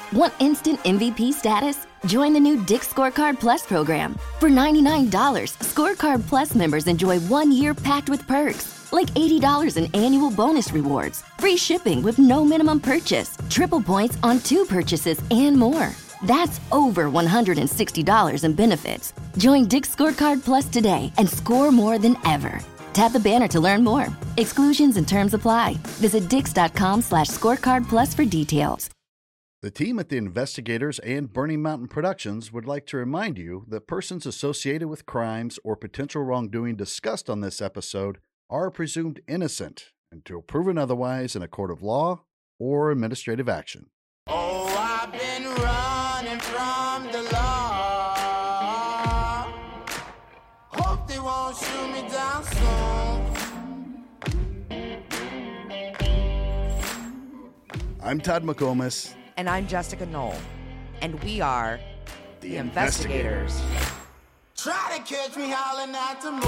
Want instant MVP status? Join the new Dick's Scorecard Plus program. For $99, Scorecard Plus members enjoy 1 year packed with perks, like $80 in annual bonus rewards, free shipping with no minimum purchase, triple points on 2 purchases, and more. That's over $160 in benefits. Join Dick's Scorecard Plus today and score more than ever. Tap the banner to learn more. Exclusions and terms apply. Visit dix.com/scorecardplus for details. The team at the Investigators and Burning Mountain Productions would like to remind you that persons associated with crimes or potential wrongdoing discussed on this episode are presumed innocent until proven otherwise in a court of law or administrative action. Oh, I've been running from the law. Hope they won't shoot me down soon. I'm Todd McComas. And I'm Jessica Knoll. And we are the Investigators. Try to catch me howling at the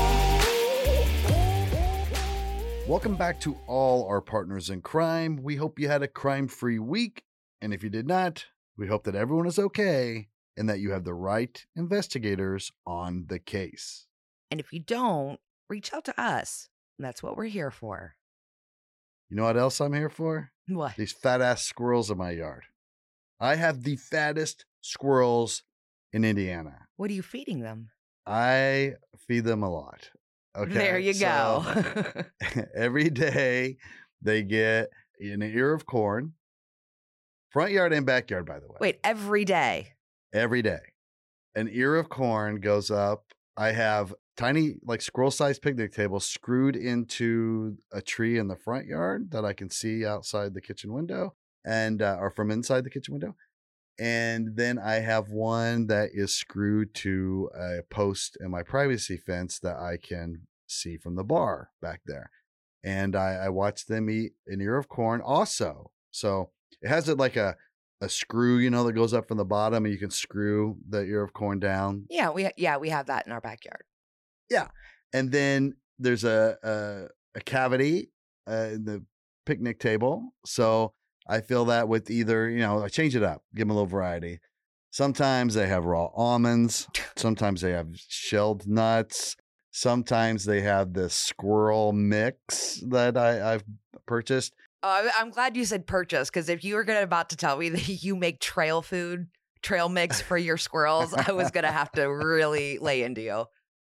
moon. Welcome back to all our partners in crime. We hope you had a crime-free week. And if you did not, we hope that everyone is okay and that you have the right investigators on the case. And if you don't, reach out to us. That's what we're here for. You know what else I'm here for? What? These fat-ass squirrels in my yard. I have the fattest squirrels in Indiana. What are you feeding them? I feed them a lot. Okay. There you go. Every day they get an ear of corn. Front yard and backyard, by the way. Wait, every day? Every day. An ear of corn goes up. I have tiny, like squirrel-sized picnic tables screwed into a tree in the front yard that I can see outside the kitchen window and or from inside the kitchen window. And then I have one that is screwed to a post in my privacy fence that I can see from the bar back there. And I watch them eat an ear of corn also. So it has it like a screw, you know, that goes up from the bottom and you can screw the ear of corn down. Yeah, we have that in our backyard. Yeah. And then there's a cavity in the picnic table. So I fill that with either, you know, I change it up, give them a little variety. Sometimes they have raw almonds. Sometimes they have shelled nuts. Sometimes they have this squirrel mix that I've purchased. I'm glad you said purchase, because if you were about to tell me that you make trail mix for your squirrels, I was going to have to really lay into you.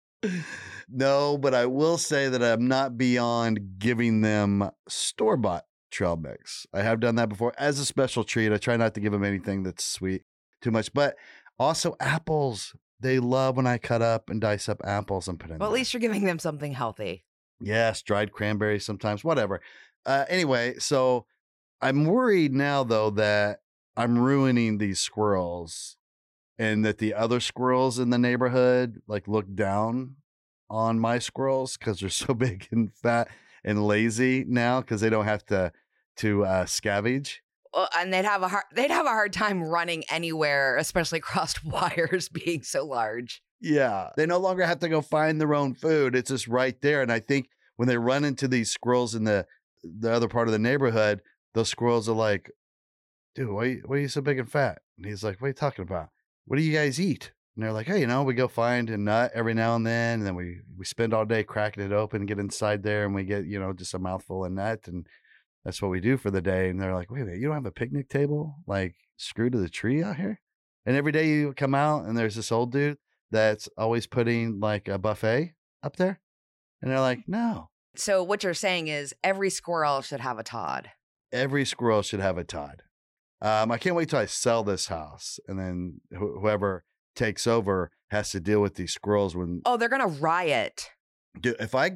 No, but I will say that I'm not beyond giving them store-bought trail mix. I have done that before as a special treat. I try not to give them anything that's sweet too much, but also apples. They love when I cut up and dice up apples and put in. Well, at least you're giving them something healthy. Yes, dried cranberries sometimes, whatever. Anyway, so I'm worried now, though, that I'm ruining these squirrels and that the other squirrels in the neighborhood like look down on my squirrels because they're so big and fat and lazy now because they don't have to scavenge. Well, and they'd have a hard time running anywhere, especially across wires being so large. Yeah, they no longer have to go find their own food. It's just right there. And I think when they run into these squirrels in the other part of the neighborhood, those squirrels are like, dude, why are you so big and fat? And he's like, what are you talking about? What do you guys eat? And they're like, hey, you know, we go find a nut every now and then we spend all day cracking it open and get inside there and we get, you know, just a mouthful of nut. And that's what we do for the day. And they're like, wait a minute, you don't have a picnic table like screwed to the tree out here? And every day you come out and there's this old dude that's always putting like a buffet up there. And they're like, no. So what you're saying is every squirrel should have a Todd. Every squirrel should have a Todd. I can't wait till I sell this house. And then whoever takes over has to deal with these squirrels when. Oh, they're going to riot. Dude, I've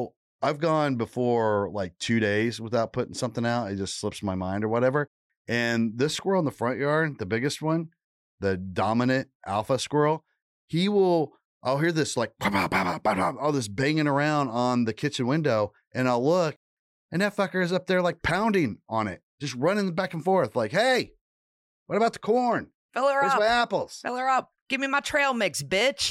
gone before like 2 days without putting something out. It just slips my mind or whatever. And this squirrel in the front yard, the biggest one, the dominant alpha squirrel, I'll hear this like, all this banging around on the kitchen window. And I'll look and that fucker is up there like pounding on it, just running back and forth like, hey, what about the corn? Fill her Where's up. my apples? Fill her up. Give me my trail mix, bitch.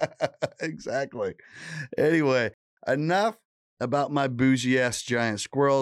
Exactly. Anyway, enough about my bougie ass giant squirrels.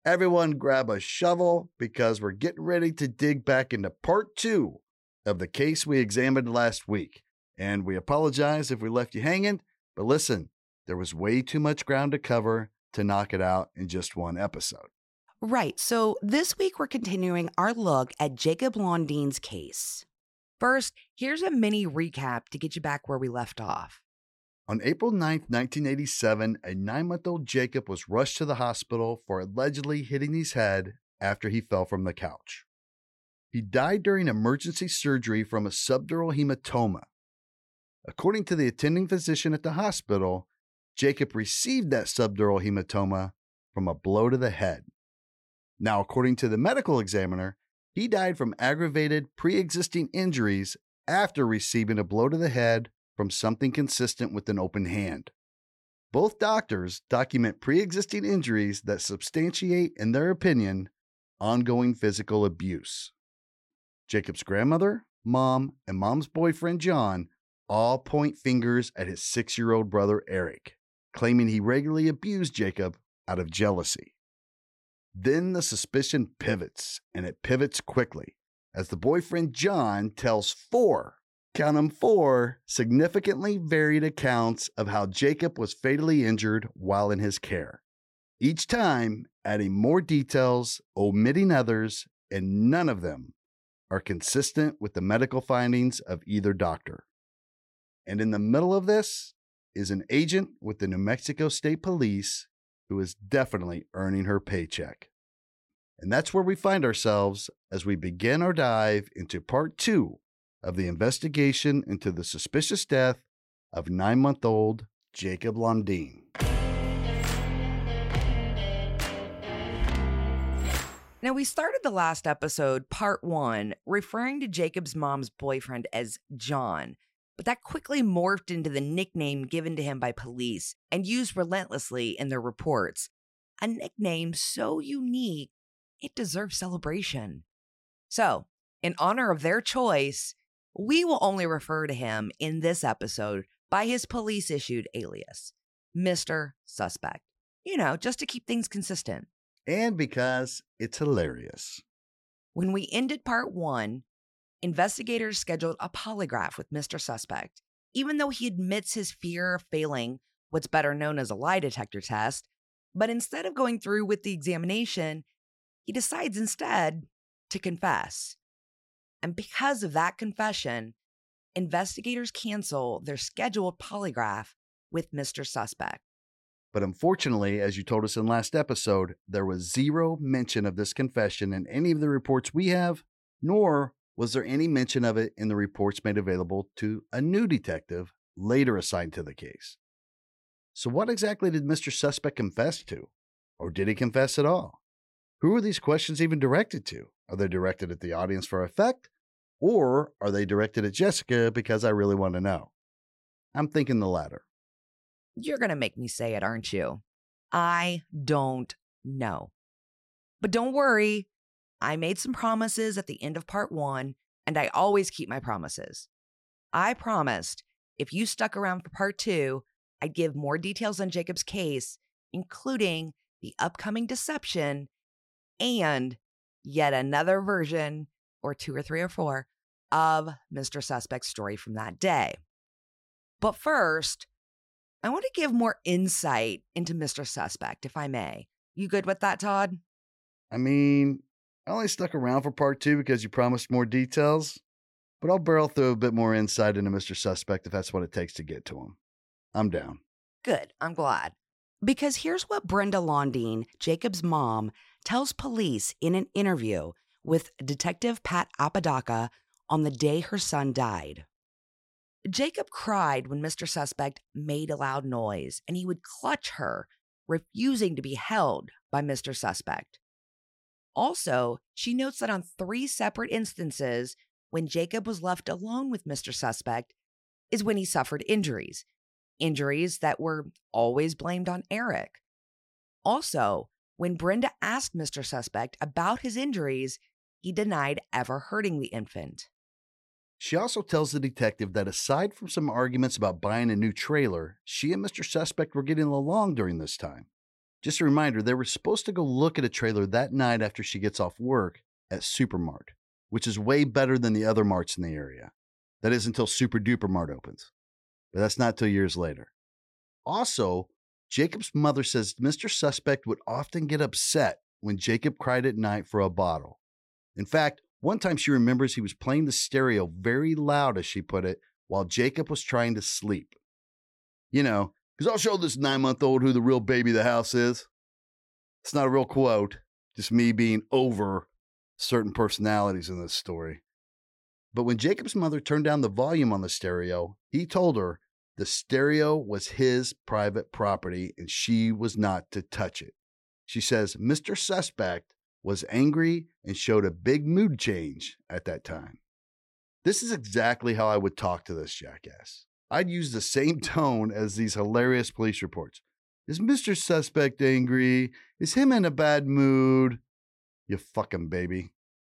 Everyone grab a shovel because we're getting ready to dig back into part 2 of the case we examined last week. And we apologize if we left you hanging, but listen, there was way too much ground to cover to knock it out in just one episode. Right, so this week we're continuing our look at Jacob Londine's case. First, here's a mini recap to get you back where we left off. On April 9th, 1987, a 9-month-old Jacob was rushed to the hospital for allegedly hitting his head after he fell from the couch. He died during emergency surgery from a subdural hematoma. According to the attending physician at the hospital, Jacob received that subdural hematoma from a blow to the head. Now, according to the medical examiner, he died from aggravated pre-existing injuries after receiving a blow to the head from something consistent with an open hand. Both doctors document pre-existing injuries that substantiate, in their opinion, ongoing physical abuse. Jacob's grandmother, mom, and mom's boyfriend, John, all point fingers at his 6-year-old brother, Eric, claiming he regularly abused Jacob out of jealousy. Then the suspicion pivots, and it pivots quickly, as the boyfriend, John, tells 4 significantly varied accounts of how Jacob was fatally injured while in his care, each time adding more details, omitting others, and none of them are consistent with the medical findings of either doctor. And in the middle of this is an agent with the New Mexico State Police who is definitely earning her paycheck. And that's where we find ourselves as we begin our dive into part 2 of the investigation into the suspicious death of 9-month-old Jacob Londine. Now, we started the last episode, part 1, referring to Jacob's mom's boyfriend as John, but that quickly morphed into the nickname given to him by police and used relentlessly in their reports. A nickname so unique, it deserves celebration. So, in honor of their choice, we will only refer to him in this episode by his police-issued alias, Mr. Suspect. You know, just to keep things consistent. And because it's hilarious. When we ended part 1, investigators scheduled a polygraph with Mr. Suspect. Even though he admits his fear of failing what's better known as a lie detector test, but instead of going through with the examination, he decides instead to confess. And because of that confession, investigators cancel their scheduled polygraph with Mr. Suspect. But unfortunately, as you told us in last episode, there was zero mention of this confession in any of the reports we have, nor was there any mention of it in the reports made available to a new detective later assigned to the case. So what exactly did Mr. Suspect confess to? Or did he confess at all? Who are these questions even directed to? Are they directed at the audience for effect? Or are they directed at Jessica because I really want to know? I'm thinking the latter. You're going to make me say it, aren't you? I don't know. But don't worry, I made some promises at the end of part 1, and I always keep my promises. I promised if you stuck around for part 2, I'd give more details on Jacob's case, including the upcoming deception and yet another version, or 2 or 3 or 4, of Mr. Suspect's story from that day. But first, I want to give more insight into Mr. Suspect, if I may. You good with that, Todd? I mean, I only stuck around for part 2 because you promised more details, but I'll barrel through a bit more insight into Mr. Suspect if that's what it takes to get to him. I'm down. Good. I'm glad. Because here's what Brenda Londine, Jacob's mom, tells police in an interview with Detective Pat Apodaca on the day her son died. Jacob cried when Mr. Suspect made a loud noise, and he would clutch her, refusing to be held by Mr. Suspect. Also, she notes that on 3 separate instances, when Jacob was left alone with Mr. Suspect, is when he suffered injuries that were always blamed on Eric. Also, when Brenda asked Mr. Suspect about his injuries, he denied ever hurting the infant. She also tells the detective that aside from some arguments about buying a new trailer, she and Mr. Suspect were getting along during this time. Just a reminder, they were supposed to go look at a trailer that night after she gets off work at Supermart, which is way better than the other marts in the area. That is until Super Duper Mart opens. But that's not till years later. Also, Jacob's mother says Mr. Suspect would often get upset when Jacob cried at night for a bottle. In fact, one time she remembers he was playing the stereo very loud, as she put it, while Jacob was trying to sleep. You know, because I'll show this 9-month-old who the real baby of the house is. It's not a real quote, just me being over certain personalities in this story. But when Jacob's mother turned down the volume on the stereo, he told her the stereo was his private property and she was not to touch it. She says Mr. Suspect was angry and showed a big mood change at that time. This is exactly how I would talk to this jackass. I'd use the same tone as these hilarious police reports. Is Mr. Suspect angry? Is him in a bad mood? You fucking baby.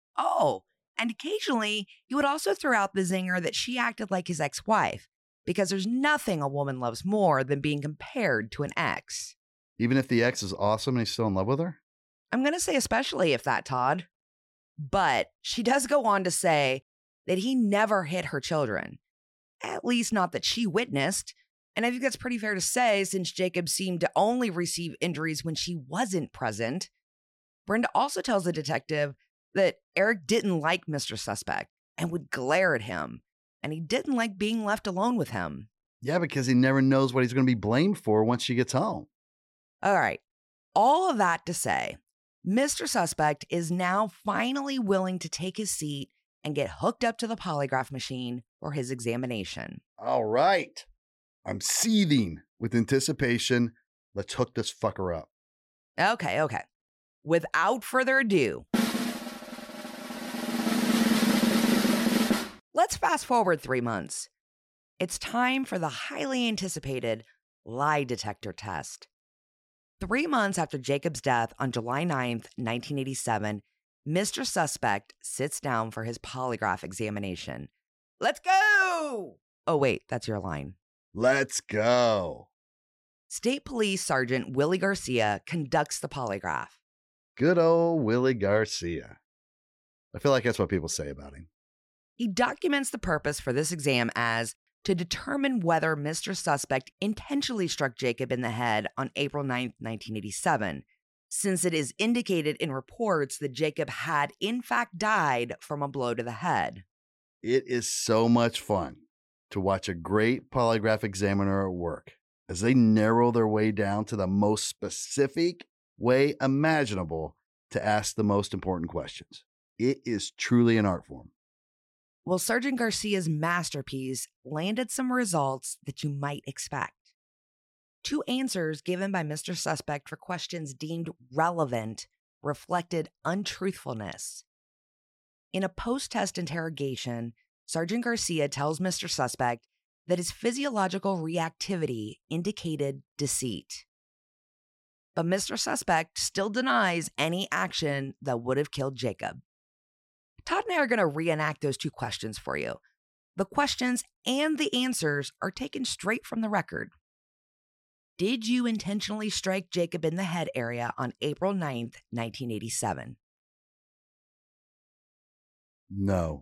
Oh, and occasionally he would also throw out the zinger that she acted like his ex-wife, because there's nothing a woman loves more than being compared to an ex. Even if the ex is awesome and he's still in love with her? I'm going to say especially if that, Todd. But she does go on to say that he never hit her children. At least not that she witnessed. And I think that's pretty fair to say, since Jacob seemed to only receive injuries when she wasn't present. Brenda also tells the detective that Eric didn't like Mr. Suspect and would glare at him. And he didn't like being left alone with him. Yeah, because he never knows what he's going to be blamed for once she gets home. All right. All of that to say, Mr. Suspect is now finally willing to take his seat and get hooked up to the polygraph machine for his examination. All right. I'm seething with anticipation. Let's hook this fucker up. Okay. Without further ado, let's fast forward 3 months. It's time for the highly anticipated lie detector test. 3 months after Jacob's death on July 9th, 1987, Mr. Suspect sits down for his polygraph examination. Let's go! Oh, wait, that's your line. Let's go. State Police Sergeant Willie Garcia conducts the polygraph. Good old Willie Garcia. I feel like that's what people say about him. He documents the purpose for this exam as to determine whether Mr. Suspect intentionally struck Jacob in the head on April 9th, 1987, since it is indicated in reports that Jacob had in fact died from a blow to the head. It is so much fun to watch a great polygraph examiner at work as they narrow their way down to the most specific way imaginable to ask the most important questions. It is truly an art form. Well, Sergeant Garcia's masterpiece landed some results that you might expect. 2 answers given by Mr. Suspect for questions deemed relevant reflected untruthfulness. In a post-test interrogation, Sergeant Garcia tells Mr. Suspect that his physiological reactivity indicated deceit. But Mr. Suspect still denies any action that would have killed Jacob. Todd and I are going to reenact those 2 questions for you. The questions and the answers are taken straight from the record. Did you intentionally strike Jacob in the head area on April 9th, 1987? No.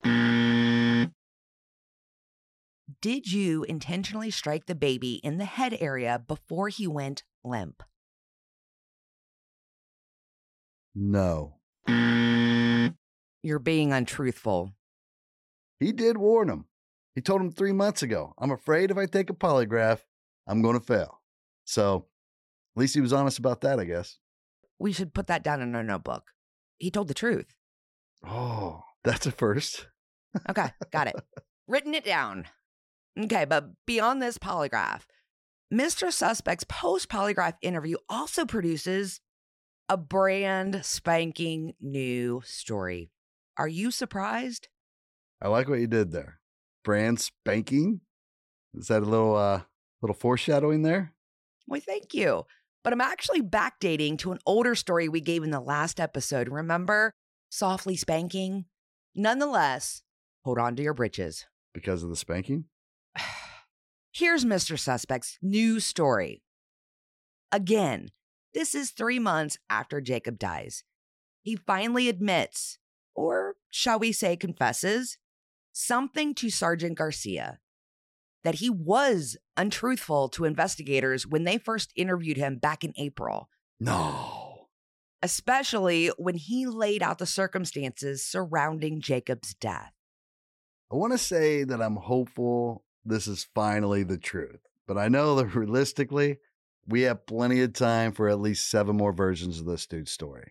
Did you intentionally strike the baby in the head area before he went limp? No. You're being untruthful. He did warn him. He told him 3 months ago, I'm afraid if I take a polygraph, I'm going to fail. So at least he was honest about that, I guess. We should put that down in our notebook. He told the truth. Oh, that's a first. Okay, got it. Written it down. Okay, but beyond this polygraph, Mr. Suspect's post-polygraph interview also produces a brand spanking new story. Are you surprised? I like what you did there. Brand spanking? Is that a little foreshadowing there? Well, thank you. But I'm actually backdating to an older story we gave in the last episode. Remember? Softly spanking? Nonetheless, hold on to your britches. Because of the spanking? Here's Mr. Suspect's new story. Again, This is 3 months after Jacob dies. He finally admits, or shall we say confesses, something to Sergeant Garcia, that he was untruthful to investigators when they first interviewed him back in April. No. Especially when he laid out the circumstances surrounding Jacob's death. I want to say that I'm hopeful this is finally the truth, but I know that realistically, we have plenty of time for at least 7 more versions of this dude's story.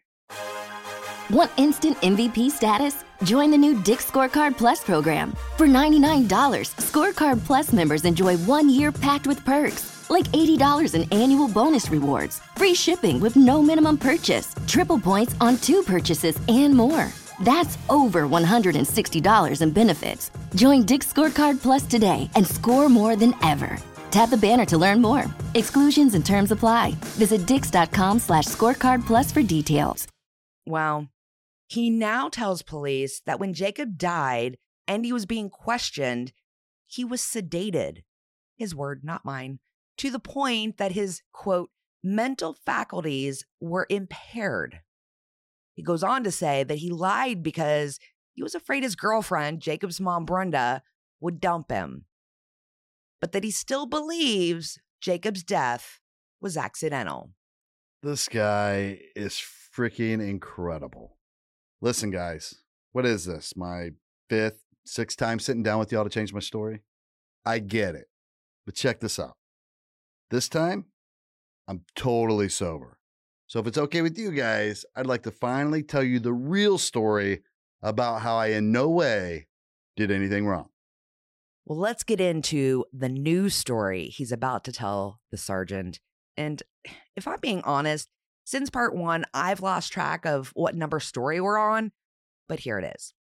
Want instant MVP status? Join the new Dick's Scorecard Plus program. For $99, Scorecard Plus members enjoy 1 year packed with perks, like $80 in annual bonus rewards, free shipping with no minimum purchase, triple points on 2 purchases, and more. That's over $160 in benefits. Join Dick's Scorecard Plus today and score more than ever. Tap the banner to learn more. Exclusions and terms apply. Visit dix.com/scorecardplus for details. Well, he now tells police that when Jacob died and he was being questioned, he was sedated, his word, not mine, to the point that his, quote, mental faculties were impaired. He goes on to say that he lied because he was afraid his girlfriend, Jacob's mom, Brenda, would dump him, but that he still believes Jacob's death was accidental. This guy is freaking incredible. Listen, guys, what is this? My 5th, 6th time sitting down with y'all to change my story? I get it, but check this out. This time, I'm totally sober. So if it's okay with you guys, I'd like to finally tell you the real story about how I in no way did anything wrong. Well, let's get into the new story he's about to tell the sergeant. And if I'm being honest, since part 1, I've lost track of what number story we're on, but here it is.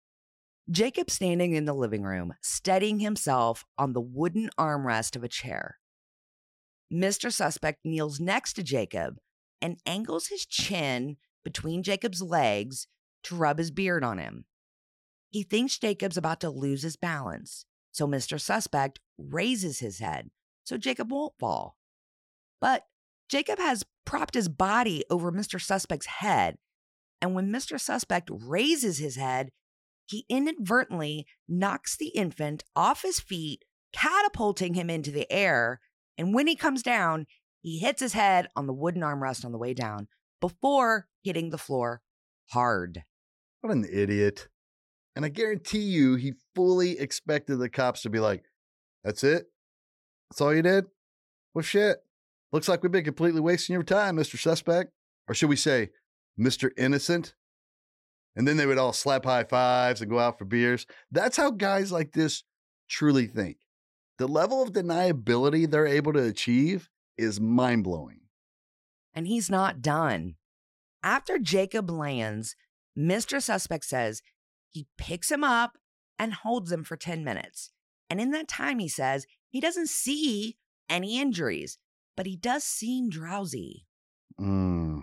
Jacob standing in the living room, steadying himself on the wooden armrest of a chair. Mr. Suspect kneels next to Jacob and angles his chin between Jacob's legs to rub his beard on him. He thinks Jacob's about to lose his balance, so Mr. Suspect raises his head so Jacob won't fall. But Jacob has propped his body over Mr. Suspect's head, and when Mr. Suspect raises his head, he inadvertently knocks the infant off his feet, catapulting him into the air, and when he comes down, he hits his head on the wooden armrest on the way down before hitting the floor hard. What an idiot. And I guarantee you, he fully expected the cops to be like, that's it? That's all you did? Well, shit. Looks like we've been completely wasting your time, Mr. Suspect. Or should we say, Mr. Innocent? And then they would all slap high fives and go out for beers. That's how guys like this truly think. The level of deniability they're able to achieve is mind-blowing. And he's not done. After Jacob lands, Mr. Suspect says he picks him up and holds him for 10 minutes. And in that time, he says he doesn't see any injuries, but he does seem drowsy. I'm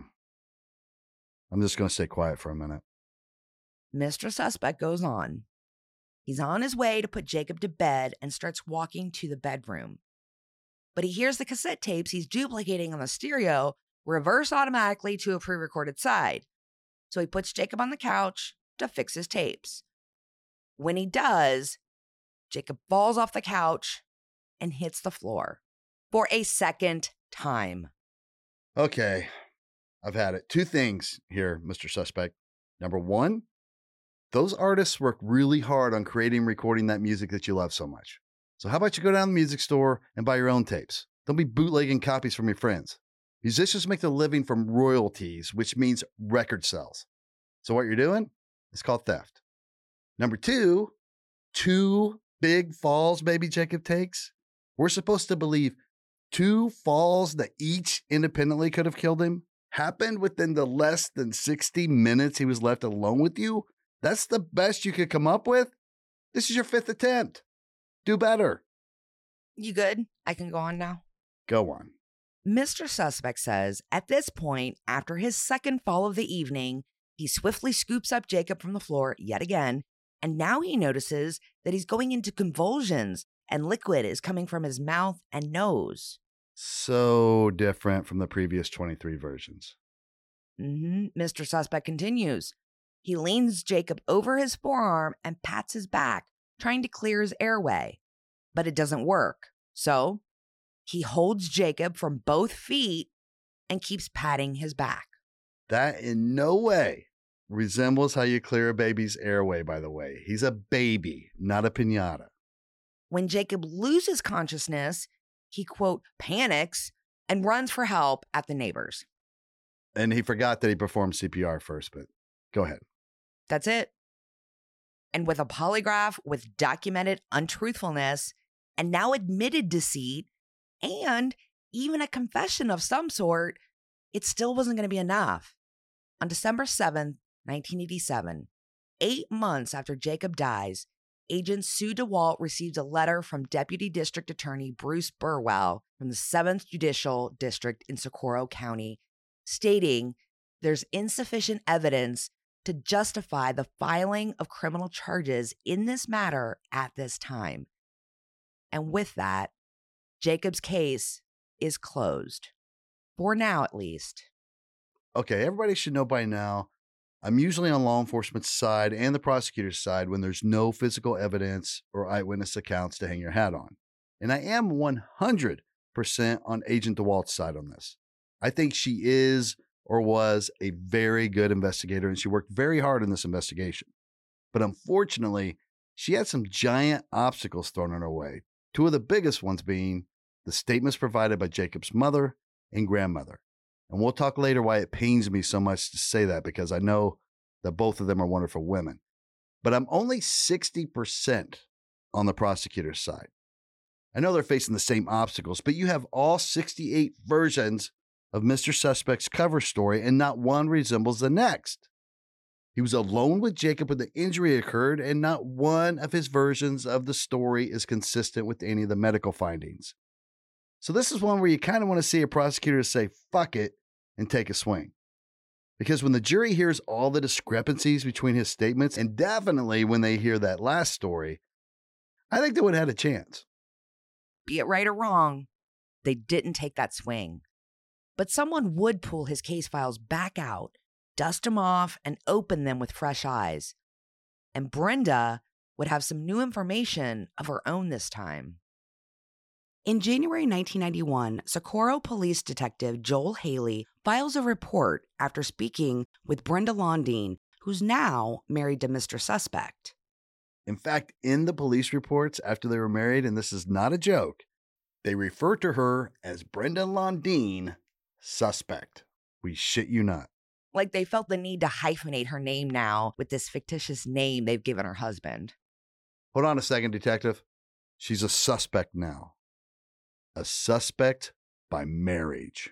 just going to stay quiet for a minute. Mr. Suspect goes on. He's on his way to put Jacob to bed and starts walking to the bedroom. But he hears the cassette tapes he's duplicating on the stereo reverse automatically to a pre-recorded side. So he puts Jacob on the couch to fix his tapes. When he does, Jacob falls off the couch and hits the floor for a second time. Okay, I've had it. 2 things here, Mr. Suspect. Number 1, those artists work really hard on creating and recording that music that you love so much. So how about you go down to the music store and buy your own tapes? Don't be bootlegging copies from your friends. Musicians make their living from royalties, which means record sales. So what you're doing is called theft. Number 2, 2 big falls maybe Jacob takes. We're supposed to believe 2 falls that each independently could have killed him happened within the less than 60 minutes he was left alone with you? That's the best you could come up with? This is your 5th attempt. Do better. You good? I can go on now? Go on. Mr. Suspect says at this point, after his second fall of the evening, he swiftly scoops up Jacob from the floor yet again, and now he notices that he's going into convulsions and liquid is coming from his mouth and nose. So different from the previous 23 versions. Mr. Suspect continues. He leans Jacob over his forearm and pats his back, trying to clear his airway. But it doesn't work. So he holds Jacob from both feet and keeps patting his back. That in no way resembles how you clear a baby's airway, by the way. He's a baby, not a piñata. When Jacob loses consciousness, he, quote, panics and runs for help at the neighbors. And he forgot that he performed CPR first, but go ahead. That's it. And with a polygraph with documented untruthfulness and now admitted deceit and even a confession of some sort, it still wasn't going to be enough. On December 7th, 1987, 8 months after Jacob dies, Agent Sue DeWalt receives a letter from Deputy District Attorney Bruce Burwell from the 7th Judicial District in Socorro County, stating there's insufficient evidence to justify the filing of criminal charges in this matter at this time. And with that, Jacob's case is closed. For now, at least. Okay, everybody should know by now, I'm usually on law enforcement's side and the prosecutor's side when there's no physical evidence or eyewitness accounts to hang your hat on. And I am 100% on Agent DeWalt's side on this. I think she is or was a very good investigator, and she worked very hard in this investigation. But unfortunately, she had some giant obstacles thrown in her way, two of the biggest ones being the statements provided by Jacob's mother and grandmother. And we'll talk later why it pains me so much to say that, because I know that both of them are wonderful women. But I'm only 60% on the prosecutor's side. I know they're facing the same obstacles, but you have all 68 versions of Mr. Suspect's cover story, and not one resembles the next. He was alone with Jacob when the injury occurred, and not one of his versions of the story is consistent with any of the medical findings. So this is one where you kind of want to see a prosecutor say, fuck it, and take a swing. Because when the jury hears all the discrepancies between his statements, and definitely when they hear that last story, I think they would have had a chance. Be it right or wrong, they didn't take that swing. But someone would pull his case files back out, dust them off, and open them with fresh eyes. And Brenda would have some new information of her own this time. In January 1991, Socorro Police Detective Joel Haley files a report after speaking with Brenda Londine, who's now married to Mr. Suspect. In fact, in the police reports after they were married, and this is not a joke, they refer to her as Brenda Londine Suspect. We shit you not. Like they felt the need to hyphenate her name now with this fictitious name they've given her husband. Hold on a second, detective. She's a suspect now. A suspect by marriage.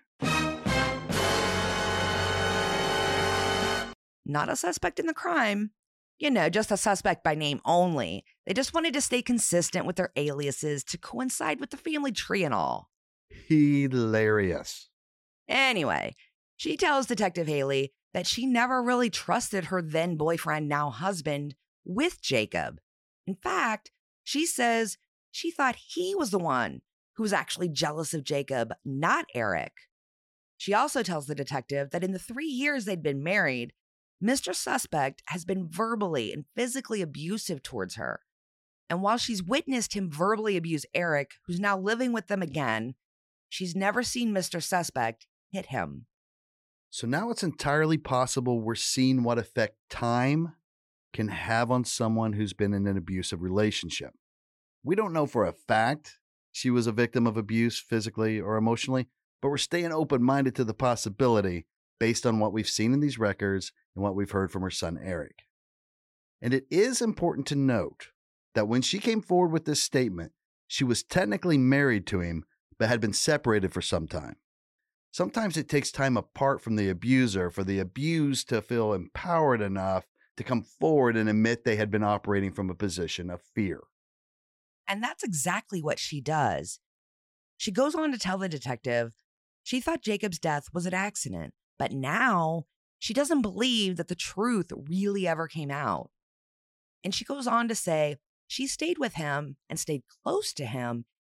Not a suspect in the crime. You know, just a suspect by name only. They just wanted to stay consistent with their aliases to coincide with the family tree and all. Hilarious. Anyway, she tells Detective Haley that she never really trusted her then boyfriend, now husband, with Jacob. In fact, she says she thought he was the one who was actually jealous of Jacob, not Eric. She also tells the detective that in the 3 years they'd been married, Mr. Suspect has been verbally and physically abusive towards her. And while she's witnessed him verbally abuse Eric, who's now living with them again, she's never seen Mr. Suspect hit him. So now it's entirely possible we're seeing what effect time can have on someone who's been in an abusive relationship. We don't know for a fact she was a victim of abuse physically or emotionally, but we're staying open-minded to the possibility based on what we've seen in these records and what we've heard from her son, Eric. And it is important to note that when she came forward with this statement, she was technically married to him, but had been separated for some time. Sometimes it takes time apart from the abuser for the abused to feel empowered enough to come forward and admit they had been operating from a position of fear. And that's exactly what she does. She goes on to tell the detective she thought Jacob's death was an accident, but now she doesn't believe that the truth really ever came out. And she goes on to say she stayed with him and stayed close to him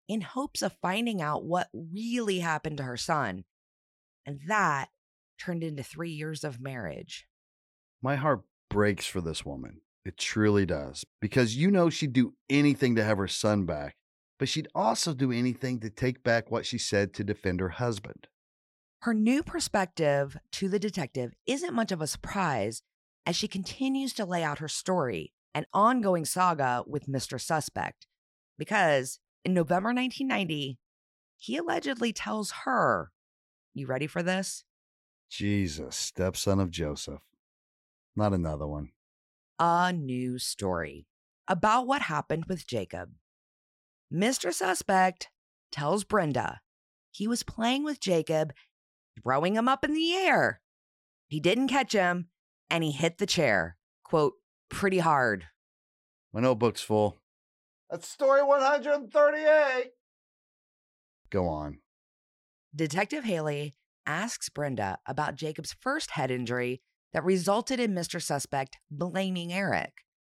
in hopes of finding out what really happened to her son. And that turned into 3 years of marriage. My heart breaks for this woman. It truly does. Because she'd do anything to have her son back, but she'd also do anything to take back what she said to defend her husband. Her new perspective to the detective isn't much of a surprise as she continues to lay out her story, an ongoing saga with Mr. Suspect, because in November 1990, he allegedly tells her, you ready for this? Jesus, stepson of Joseph. Not another one. A new story about what happened with Jacob. Mr. Suspect tells Brenda he was playing with Jacob, throwing him up in the air. He didn't catch him, and he hit the chair, quote, pretty hard. My notebook's full. That's story 138. Go on. Detective Haley asks Brenda about Jacob's first head injury that resulted in Mr. Suspect blaming Eric.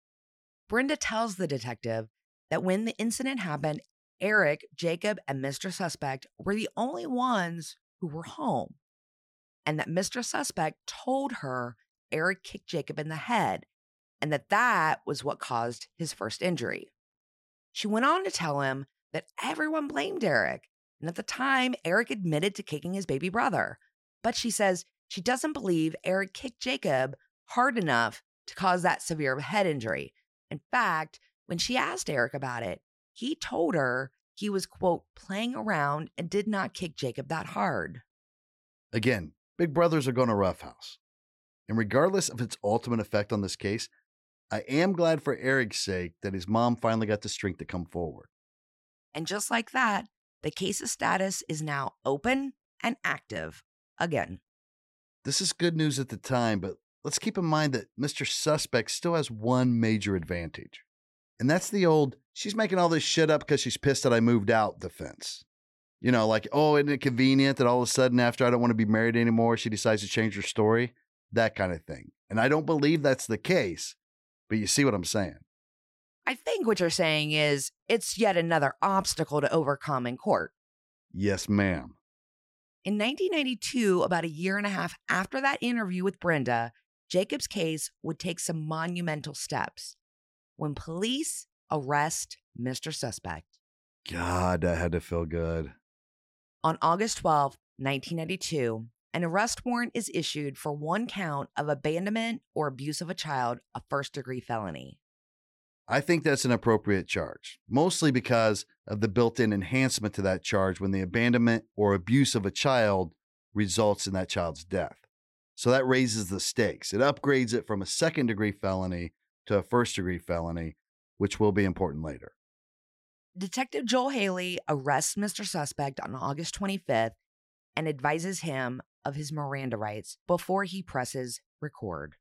Brenda tells the detective that when the incident happened, Eric, Jacob, and Mr. Suspect were the only ones who were home, and that Mr. Suspect told her Eric kicked Jacob in the head, and that was what caused his first injury. She went on to tell him that everyone blamed Eric, and at the time, Eric admitted to kicking his baby brother. But she says she doesn't believe Eric kicked Jacob hard enough to cause that severe head injury. In fact, when she asked Eric about it, he told her he was, quote, playing around and did not kick Jacob that hard. Again, big brothers are going to roughhouse. And regardless of its ultimate effect on this case, I am glad for Eric's sake that his mom finally got the strength to come forward. And just like that, the case's status is now open and active again. This is good news at the time, but let's keep in mind that Mr. Suspect still has one major advantage. And that's the old, she's making all this shit up because she's pissed that I moved out defense. Like, oh, isn't it convenient that all of a sudden after I don't want to be married anymore, she decides to change her story? That kind of thing. And I don't believe that's the case, but you see what I'm saying. I think what you're saying is it's yet another obstacle to overcome in court. Yes, ma'am. In 1992, about a year and a half after that interview with Brenda, Jacob's case would take some monumental steps when police arrest Mr. Suspect. God, that had to feel good. On August 12, 1992, an arrest warrant is issued for one count of abandonment or abuse of a child, a first-degree felony. I think that's an appropriate charge, mostly because of the built-in enhancement to that charge when the abandonment or abuse of a child results in that child's death. So that raises the stakes. It upgrades it from a second-degree felony to a first-degree felony, which will be important later. Detective Joel Haley arrests Mr. Suspect on August 25th and advises him of his Miranda rights before he presses record.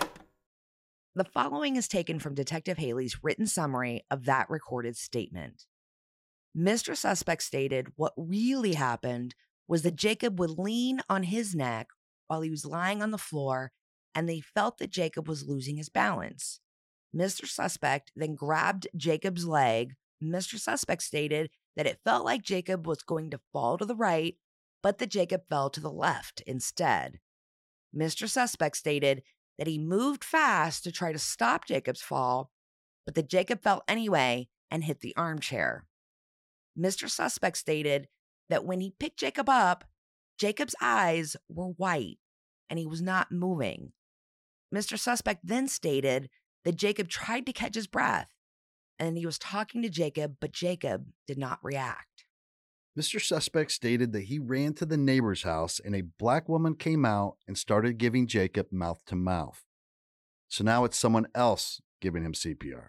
The following is taken from Detective Haley's written summary of that recorded statement. Mr. Suspect stated what really happened was that Jacob would lean on his neck while he was lying on the floor, and they felt that Jacob was losing his balance. Mr. Suspect then grabbed Jacob's leg. Mr. Suspect stated that it felt like Jacob was going to fall to the right, but that Jacob fell to the left instead. Mr. Suspect stated that he moved fast to try to stop Jacob's fall, but that Jacob fell anyway and hit the armchair. Mr. Suspect stated that when he picked Jacob up, Jacob's eyes were white and he was not moving. Mr. Suspect then stated that Jacob tried to catch his breath and he was talking to Jacob, but Jacob did not react. Mr. Suspect stated that he ran to the neighbor's house and a black woman came out and started giving Jacob mouth to mouth. So now it's someone else giving him CPR.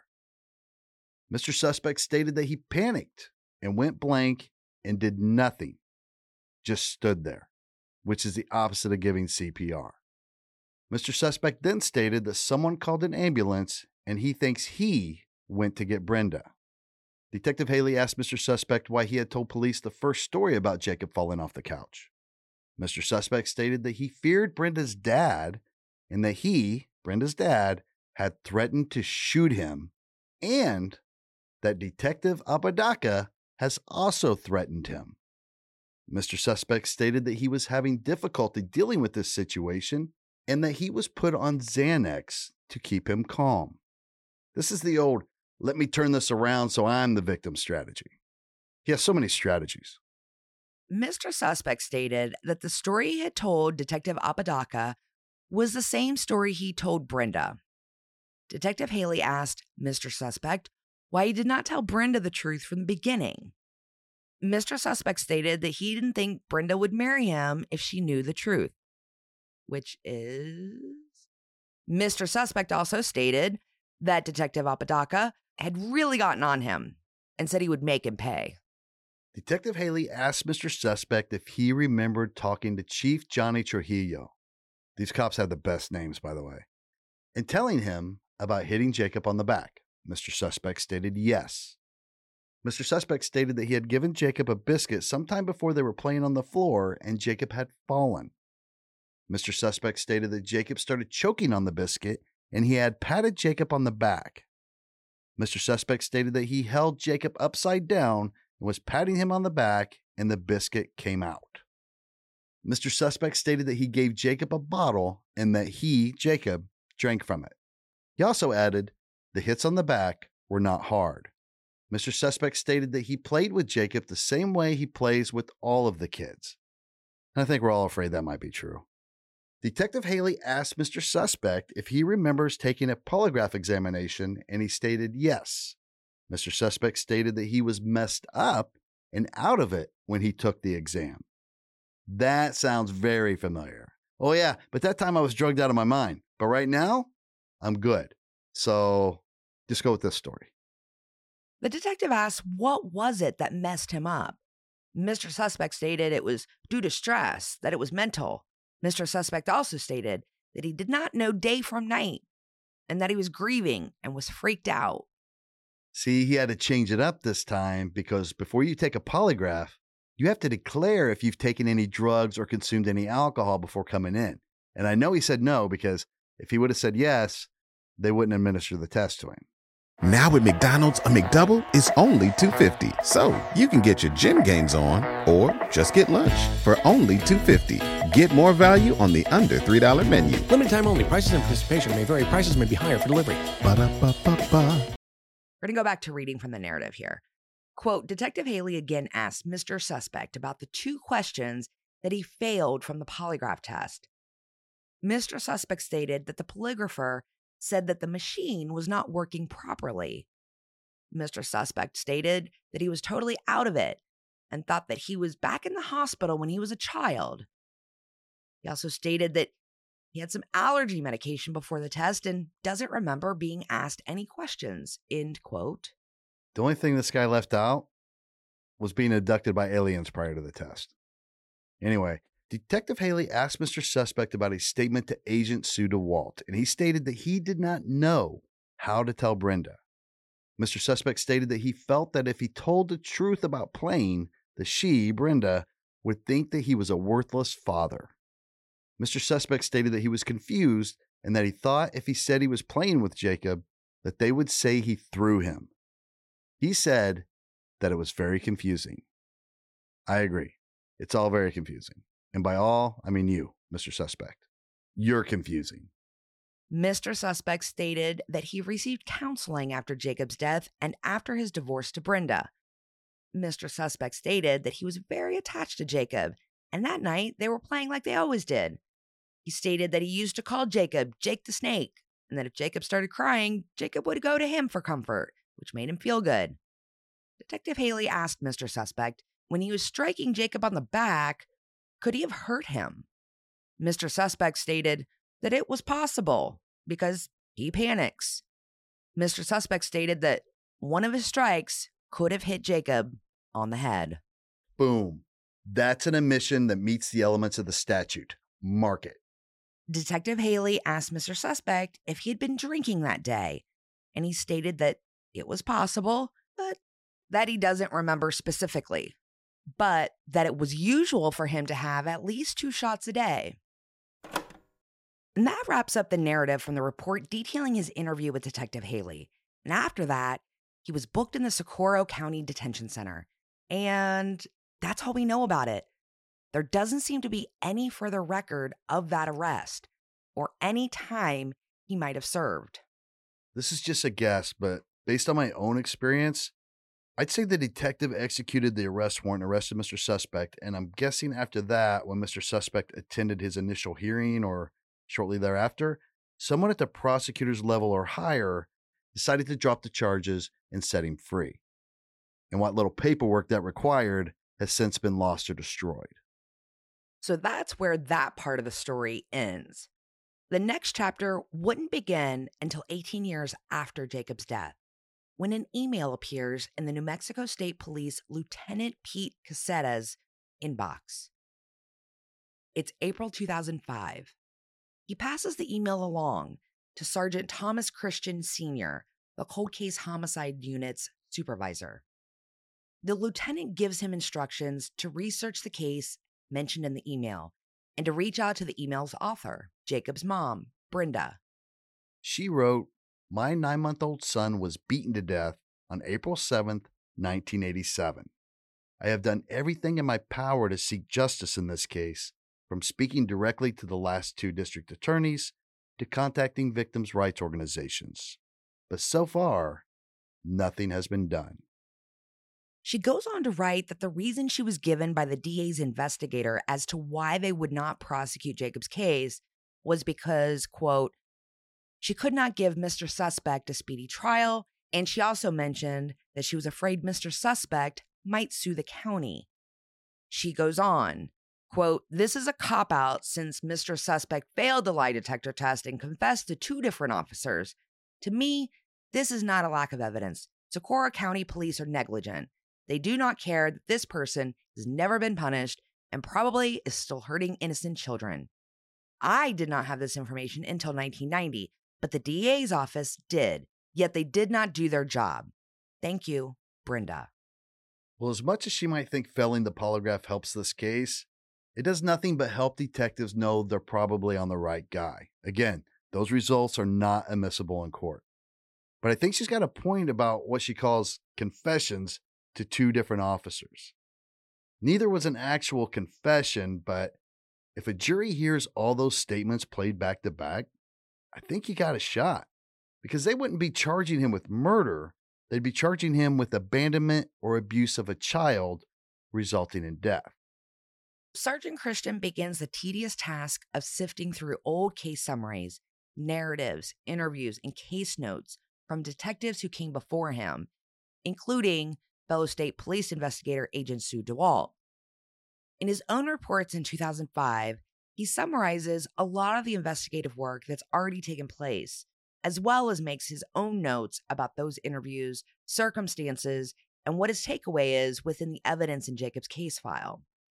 Mr. Suspect stated that he panicked and went blank and did nothing, just stood there, which is the opposite of giving CPR. Mr. Suspect then stated that someone called an ambulance and he thinks he went to get Brenda. Detective Haley asked Mr. Suspect why he had told police the first story about Jacob falling off the couch. Mr. Suspect stated that he feared Brenda's dad and that he, Brenda's dad, had threatened to shoot him and that Detective Apodaca has also threatened him. Mr. Suspect stated that he was having difficulty dealing with this situation and that he was put on Xanax to keep him calm. This is the old, let me turn this around so I'm the victim strategy. He has so many strategies. Mr. Suspect stated that the story he had told Detective Apodaca was the same story he told Brenda. Detective Haley asked Mr. Suspect why he did not tell Brenda the truth from the beginning. Mr. Suspect stated that he didn't think Brenda would marry him if she knew the truth, which is... Mr. Suspect also stated that Detective Apodaca had really gotten on him and said he would make him pay. Detective Haley asked Mr. Suspect if he remembered talking to Chief Johnny Trujillo. These cops have the best names, by the way. And telling him about hitting Jacob on the back. Mr. Suspect stated yes. Mr. Suspect stated that he had given Jacob a biscuit sometime before they were playing on the floor and Jacob had fallen. Mr. Suspect stated that Jacob started choking on the biscuit and he had patted Jacob on the back. Mr. Suspect stated that he held Jacob upside down and was patting him on the back and the biscuit came out. Mr. Suspect stated that he gave Jacob a bottle and that he, Jacob, drank from it. He also added, the hits on the back were not hard. Mr. Suspect stated that he played with Jacob the same way he plays with all of the kids. And I think we're all afraid that might be true. Detective Haley asked Mr. Suspect if he remembers taking a polygraph examination, and he stated yes. Mr. Suspect stated that he was messed up and out of it when he took the exam. That sounds very familiar. Oh yeah, but that time I was drugged out of my mind. But right now, I'm good. So just go with this story. The detective asked what was it that messed him up. Mr. Suspect stated it was due to stress, that it was mental. Mr. Suspect also stated that he did not know day from night and that he was grieving and was freaked out. See, he had to change it up this time because before you take a polygraph, you have to declare if you've taken any drugs or consumed any alcohol before coming in. And I know he said no because if he would have said yes, they wouldn't administer the test to him. Now at McDonald's, a McDouble is only $2.50. So you can get your gym gains on or just get lunch for only $2.50. Get more value on the under $3 menu. Limited time only. Prices and participation may vary. Prices may be higher for delivery. Ba-da-ba-ba-ba. We're going to go back to reading from the narrative here. Quote, Detective Haley again asked Mr. Suspect about the 2 questions that he failed from the polygraph test. Mr. Suspect stated that the polygrapher said that the machine was not working properly. Mr. Suspect stated that he was totally out of it and thought that he was back in the hospital when he was a child. He also stated that he had some allergy medication before the test and doesn't remember being asked any questions, end quote. The only thing this guy left out was being abducted by aliens prior to the test. Anyway, Detective Haley asked Mr. Suspect about a statement to Agent Sue DeWalt, and he stated that he did not know how to tell Brenda. Mr. Suspect stated that he felt that if he told the truth about playing, that she, Brenda, would think that he was a worthless father. Mr. Suspect stated that he was confused and that he thought if he said he was playing with Jacob, that they would say he threw him. He said that it was very confusing. I agree. It's all very confusing. And by all, I mean you, Mr. Suspect. You're confusing. Mr. Suspect stated that he received counseling after Jacob's death and after his divorce to Brenda. Mr. Suspect stated that he was very attached to Jacob, and that night they were playing like they always did. He stated that he used to call Jacob Jake the Snake, and that if Jacob started crying, Jacob would go to him for comfort, which made him feel good. Detective Haley asked Mr. Suspect, when he was striking Jacob on the back, could he have hurt him? Mr. Suspect stated that it was possible because he panics. Mr. Suspect stated that one of his strikes could have hit Jacob on the head. Boom. That's an admission that meets the elements of the statute. Mark it. Detective Haley asked Mr. Suspect if he had been drinking that day, and he stated that it was possible, but that he doesn't remember specifically, but that it was usual for him to have at least 2 shots a day. And that wraps up the narrative from the report detailing his interview with Detective Haley. And after that, he was booked in the Socorro County Detention Center, And that's all we know about it. There doesn't seem to be any further record of that arrest or any time he might have served. This is just a guess, but based on my own experience, I'd say the detective executed the arrest warrant and arrested Mr. Suspect, and I'm guessing after that, when Mr. Suspect attended his initial hearing or shortly thereafter, someone at the prosecutor's level or higher decided to drop the charges and set him free. And what little paperwork that required has since been lost or destroyed. So that's where that part of the story ends. The next chapter wouldn't begin until 18 years after Jacob's death, when an email appears in the New Mexico State Police Lieutenant Pete Casetta's inbox. It's April 2005. He passes the email along to Sergeant Thomas Christian Sr., the Cold Case Homicide Unit's supervisor. The lieutenant gives him instructions to research the case mentioned in the email and to reach out to the email's author, Jacob's mom, Brenda. She wrote, "My 9-month-old son was beaten to death on April 7th, 1987. I have done everything in my power to seek justice in this case, from speaking directly to the last 2 district attorneys to contacting victims' rights organizations. But so far, nothing has been done." She goes on to write that the reason she was given by the DA's investigator as to why they would not prosecute Jacob's case was because, quote, she could not give Mr. Suspect a speedy trial, and she also mentioned that she was afraid Mr. Suspect might sue the county. She goes on, quote, this is a cop-out since Mr. Suspect failed the lie detector test and confessed to 2 different officers. To me, this is not a lack of evidence. Socorro County Police are negligent. They do not care that this person has never been punished and probably is still hurting innocent children. I did not have this information until 1990, but the DA's office did, yet they did not do their job. Thank you, Brenda. Well, as much as she might think failing the polygraph helps this case, it does nothing but help detectives know they're probably on the right guy. Again, those results are not admissible in court. But I think she's got a point about what she calls confessions to 2 different officers. Neither was an actual confession, but if a jury hears all those statements played back to back, I think he got a shot, because they wouldn't be charging him with murder. They'd be charging him with abandonment or abuse of a child, resulting in death. Sergeant Christian begins the tedious task of sifting through old case summaries, narratives, interviews, and case notes from detectives who came before him, including fellow state police investigator Agent Sue DeWalt. In his own reports in 2005, he summarizes a lot of the investigative work that's already taken place, as well as makes his own notes about those interviews, circumstances, and what his takeaway is within the evidence in Jacob's case file.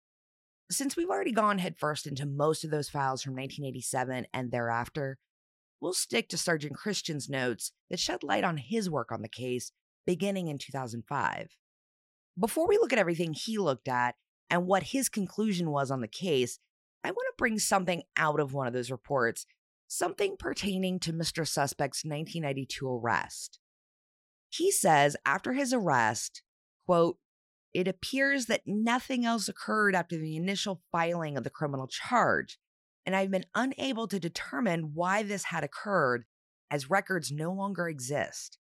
Since we've already gone headfirst into most of those files from 1987 and thereafter, we'll stick to Sergeant Christian's notes that shed light on his work on the case beginning in 2005. Before we look at everything he looked at and what his conclusion was on the case, I want to bring something out of one of those reports, something pertaining to Mr. Suspect's 1992 arrest. He says after his arrest, quote, it appears that nothing else occurred after the initial filing of the criminal charge, and I've been unable to determine why this had occurred, as records no longer exist.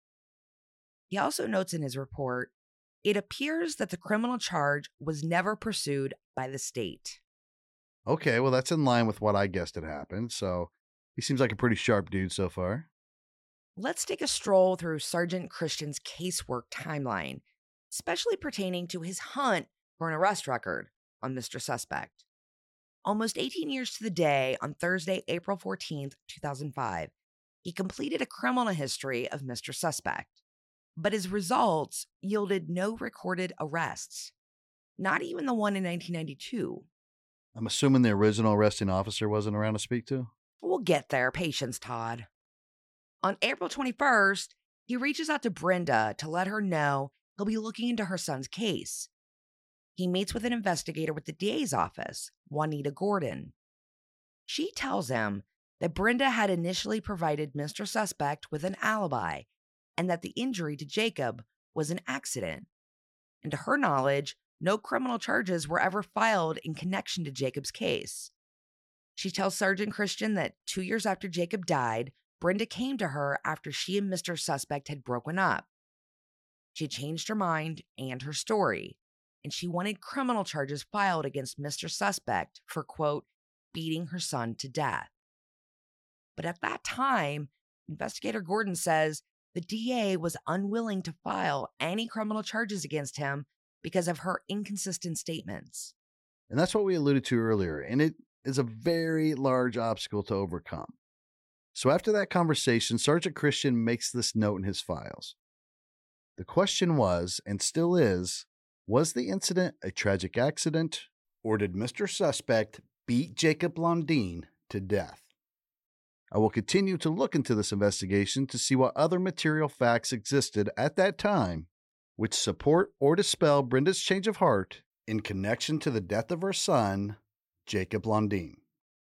He also notes in his report, it appears that the criminal charge was never pursued by the state. Okay, well, that's in line with what I guessed had happened, so he seems like a pretty sharp dude so far. Let's take a stroll through Sergeant Christian's casework timeline, especially pertaining to his hunt for an arrest record on Mr. Suspect. Almost 18 years to the day, on Thursday, April 14th, 2005, he completed a criminal history of Mr. Suspect. But his results yielded no recorded arrests, not even the one in 1992. I'm assuming the original arresting officer wasn't around to speak to? We'll get there. Patience, Todd. On April 21st, he reaches out to Brenda to let her know he'll be looking into her son's case. He meets with an investigator with the DA's office, Juanita Gordon. She tells him that Brenda had initially provided Mr. Suspect with an alibi and that the injury to Jacob was an accident. and to her knowledge, no criminal charges were ever filed in connection to Jacob's case. She tells Sergeant Christian that 2 years after Jacob died, Brenda came to her after she and Mr. Suspect had broken up. She changed her mind and her story, and she wanted criminal charges filed against Mr. Suspect for, quote, beating her son to death. But at that time, Investigator Gordon says the DA was unwilling to file any criminal charges against him because of her inconsistent statements. And that's what we alluded to earlier, and it is a very large obstacle to overcome. So after that conversation, Sergeant Christian makes this note in his files. The question was, and still is, was the incident a tragic accident, or did Mr. Suspect beat Jacob Blondin to death? I will continue to look into this investigation to see what other material facts existed at that time which support or dispel Brenda's change of heart in connection to the death of her son, Jacob Blondin.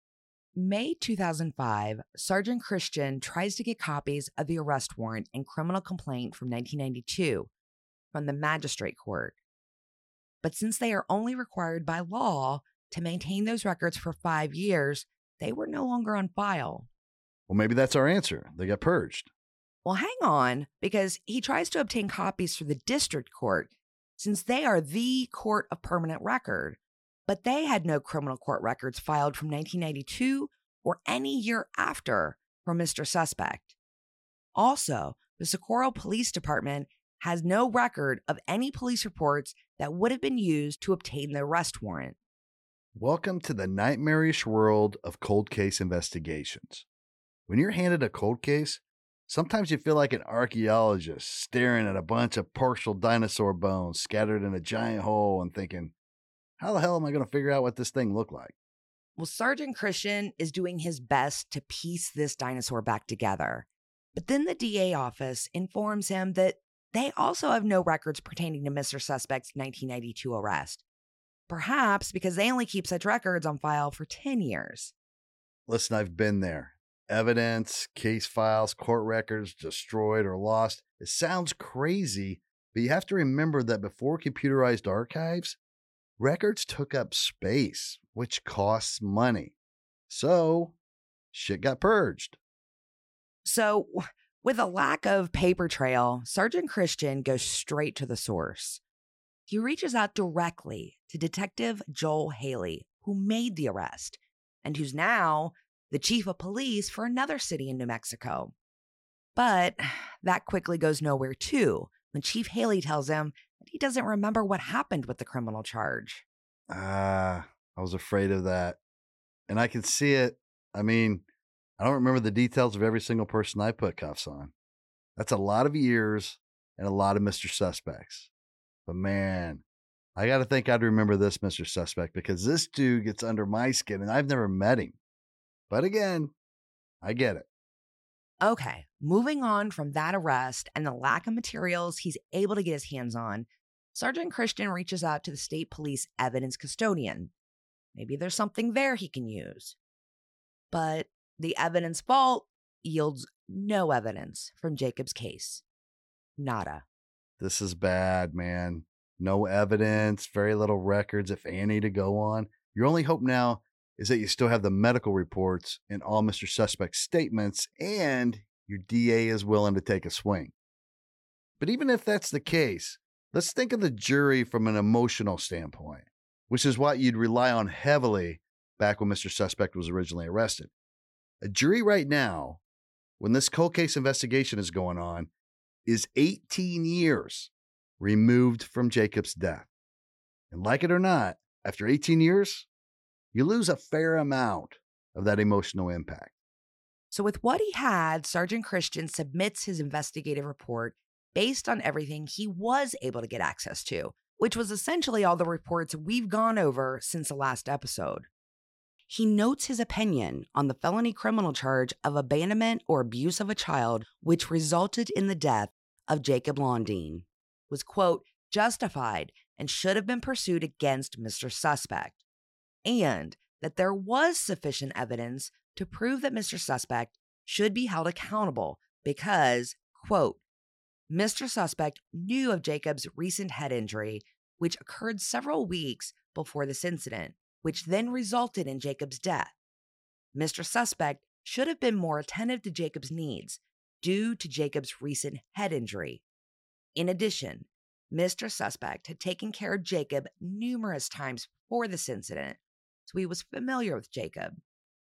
May 2005, Sergeant Christian tries to get copies of the arrest warrant and criminal complaint from 1992 from the magistrate court. But since they are only required by law to maintain those records for 5 years, they were no longer on file. Well, maybe that's our answer. They got purged. Well, hang on, because he tries to obtain copies for the district court since they are the court of permanent record, but they had no criminal court records filed from 1992 or any year after for Mr. Suspect. Also, the Socorro Police Department has no record of any police reports that would have been used to obtain the arrest warrant. Welcome to the nightmarish world of cold case investigations. When you're handed a cold case, sometimes you feel like an archaeologist staring at a bunch of partial dinosaur bones scattered in a giant hole and thinking, how the hell am I going to figure out what this thing looked like? Well, Sergeant Christian is doing his best to piece this dinosaur back together. But then the DA office informs him that they also have no records pertaining to Mr. Suspect's 1992 arrest. Perhaps because they only keep such records on file for 10 years. Listen, I've been there. Evidence, case files, court records destroyed or lost. It sounds crazy, but you have to remember that before computerized archives, records took up space, which costs money. So, shit got purged. So, with a lack of paper trail, Sergeant Christian goes straight to the source. He reaches out directly to Detective Joel Haley, who made the arrest, and who's now the chief of police for another city in New Mexico. But that quickly goes nowhere too, when Chief Haley tells him that he doesn't remember what happened with the criminal charge. I was afraid of that. And I can see it. I mean, I don't remember the details of every single person I put cuffs on. That's a lot of years and a lot of Mr. Suspects. But man, I got to think I'd remember this Mr. Suspect because this dude gets under my skin and I've never met him. But again, I get it. Okay, moving on from that arrest and the lack of materials he's able to get his hands on, Sergeant Christian reaches out to the state police evidence custodian. Maybe there's something there he can use. But the evidence vault yields no evidence from Jacob's case. Nada. This is bad, man. No evidence, very little records, if any, to go on. Your only hope now is that you still have the medical reports and all Mr. Suspect's statements, and your DA is willing to take a swing. But even if that's the case, let's think of the jury from an emotional standpoint, which is what you'd rely on heavily back when Mr. Suspect was originally arrested. A jury right now, when this cold case investigation is going on, is 18 years removed from Jacob's death. And like it or not, after 18 years, you lose a fair amount of that emotional impact. So with what he had, Sergeant Christian submits his investigative report based on everything he was able to get access to, which was essentially all the reports we've gone over since the last episode. He notes his opinion on the felony criminal charge of abandonment or abuse of a child, which resulted in the death of Jacob Blondin, was, quote, justified and should have been pursued against Mr. Suspect, and that there was sufficient evidence to prove that Mr. Suspect should be held accountable because, quote, Mr. Suspect knew of Jacob's recent head injury, which occurred several weeks before this incident, which then resulted in Jacob's death. Mr. Suspect should have been more attentive to Jacob's needs due to Jacob's recent head injury. In addition, Mr. Suspect had taken care of Jacob numerous times before this incident, so he was familiar with Jacob.